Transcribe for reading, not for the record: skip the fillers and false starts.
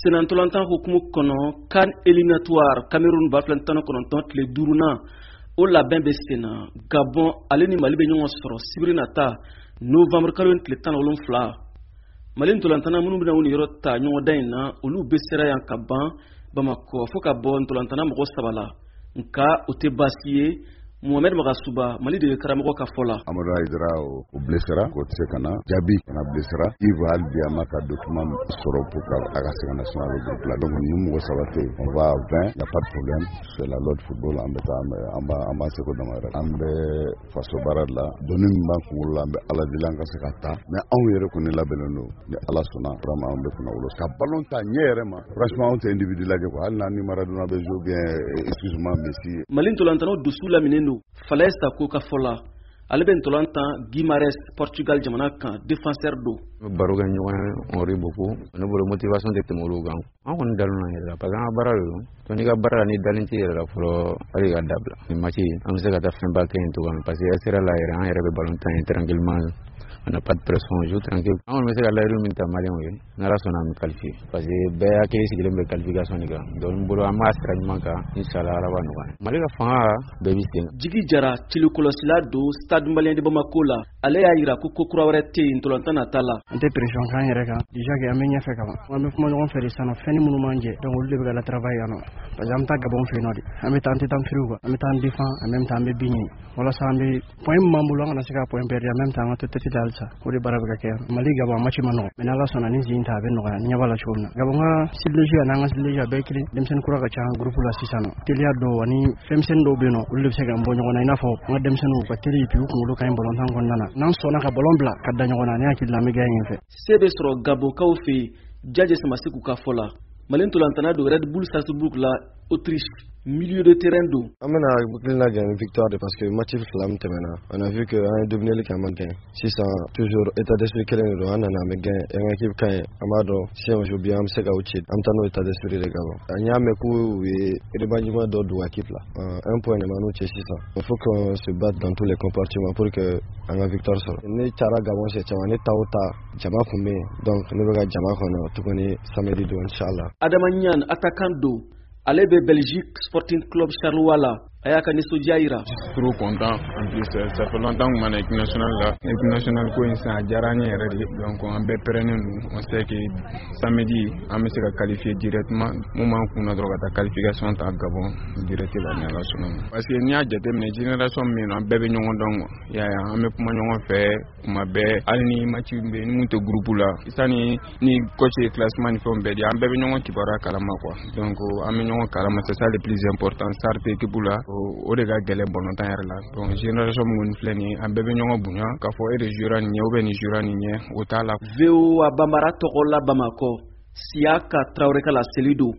Senantolantan hukumu kɔnɔ CAN éliminatoire Cameroun b'a filɛ tan kɔnɔntɔn tile duurunan o labɛn bɛ sen na Gabon ale ni Mali bɛ ɲɔgɔn sɔrɔ sibiri nata novembre kalo tile 17 Mali ntolantana minnu bɛna u ni yɔrɔ ta ɲɔgɔn dan in na olu bɛ sera yan ka ban Bamako fo ka bɔ ntolantana mɔgɔ 3 la nka o tɛ baasi ye Mohamed Magasuba Mali de karamɔgɔ ka fɔ la Amadou Aïdara o blessera ko tse kana Jabi kana blessera Iva Albiama ka document sɔrɔ pour que a ka se ka national groupe la donc ni mɔgɔ 3 tɛ on va à 20 y a pas de problème c'est la lord football an b'a seko damara an bɛ faso baara la doni min b'an kunkolo la an bɛ Ala deli an ka se ka taa mais anw yɛrɛ kɔni labɛnnen don ni Ala sɔnna vraiment an bɛ kunna wolo ka ballon ta ɲɛ yɛrɛ ma franchement anw tɛ individu lajɛ quoi hali ni Maradona bɛ jouer bien excuse-moi Messi Mali ntolantana dusu laminen don Falaye Sako ka fɔ la ale bɛ ntolantan Guimarães Portugal jamana kan défenseur do baro kɛ ɲɔgɔn on rit beaucoup ne bolo motivation tɛ tɛmɛ olu kan an kɔni dalen don yɛrɛ la parce que an ka baara de don donc n'i ka baara la ni dalen tɛ yɛrɛ la fɔlɔ hali ka dabila ni match an bɛ se ka taa fɛnba kɛ yen cogoya min parce que sera la yɛrɛ an yɛrɛ bɛ ballon tan yen tranquillement on n'a pas de pression on joue tranquille an kɔni bɛ se ka layidu min ta maliyɛnw ye n'Ala sɔnna an bɛ qualifier parce que bɛɛ hakili sigilen bɛ qualification de kan donc n bolo an b'a sira ɲuman kan inchallah Ala b'a nɔgɔya Mali ka fanga bɛɛ bɛ sen Jigi Jara cilikɔlɔsila do Stade Malien de Bamako la ale y'a jira ko kura wɛrɛ tɛ yen ntolantan nata la an tɛ pression k'an yɛrɛ kan déjà que an bɛ ɲɛfɛ ka ban an bɛ kuma ɲɔgɔn fɛ de sisan fɛn minnu m'an jɛ donc olu de bɛ ka la travail yan nɔ parce que an bɛ taa Gabon fɛ yen nɔ de an bɛ taa an tɛ taa firiw quoi an bɛ taa an défend en même temps an bɛ bin ɲini walasa an bɛ point min b'an bolo an kana se ka point perdre en même temps an ka to tête halisa o de baara bɛ ka kɛ yan Mali Gabon match ma nɔgɔ mais Ala sɔnna ni zin ta a bɛ nɔgɔya ni ɲɛ b'a la cogo min na Gabon ka sidileji ani an ka sidileji a bɛɛ ye kelen denmisɛnnin kura ka ca groupe la sisan nɔ teliya dɔw ani fɛnmisɛnnin dɔw bɛ yen nɔ olu de bɛ se ka bɔ ɲɔgɔn na i n'a fɔ an ka denmisɛnninw ka teli puis u kunkolo ka ɲi ballon kɔnɔna na n'an sɔnna ka ballon bila ka da ɲɔgɔn na ne hakili la an bɛ gagner yen fɛ se bɛ sɔrɔ Gabonkaw fɛ Jaje Samasiku ka fɔ la Mali ntolantana do Red Bull Salzbourg la Autriche milieu de terrain do an bɛna hakilina gagner une victoire de parce que match fila min tɛmɛna on a vu que an ye dominé kɛ an ma gagner sisan toujours état d'esprit kelen de don an nana an bɛ gagner an ka équipe ka ɲi an b'a dɔn si on joue bien an bɛ se ka u ci an bɛ taa n'o état d'esprit de Gabon an y'a mɛn k'u ye revanchement dɔ don équipe la un point de m'an cɛ sisan il faut qu'on se batte dans tous les compartiments pour que an ka victoire sɔrɔ ne taara Gabon siɲɛ caman ne ta o ta jama kun bɛ yen donc ne bɛ ka jama kɔnɔ tuguni samedi don inchallah Adama Niane attaquant do ale bɛ Belgique Sporting Club Charleroi la a y'a ka nisɔndiya jira trop content en plus ça fait longtemps que man équipe nationale la équipe nationale ko in san a diyara an ye yɛrɛ de donc an bɛɛ pɛrɛnnen don on sait que samedi an bɛ se ka qualifier directement mun b'an kunna dɔrɔn ka taa qualification ta Gabon direct la ni Ala sɔnna ma parce que n'i y'a jateminɛ génération min na an bɛɛ bɛ ɲɔgɔn dɔn quoi ya an bɛ kuma ɲɔgɔn fɛ kuma bɛɛ hali ni match bɛ ni mun tɛ groupe la sani ni coach ye classement ni fɛnw bɛɛ di an bɛɛ bɛ ɲɔgɔn kibaruya kalama quoi donc an bɛ ɲɔgɔn kalama c'est ça le plus important sarte équipe la o de ka gɛlɛn bɔnɔntan yɛrɛ la donc génération min filɛ nin ye an bɛɛ bɛ ɲɔgɔn bonya k'a fɔ e de jouera nin ɲɛ ou bien nin jouera nin ɲɛ o t'a la VOA Bambara tɔgɔ la Bamako Siaka Traoré ka la seli do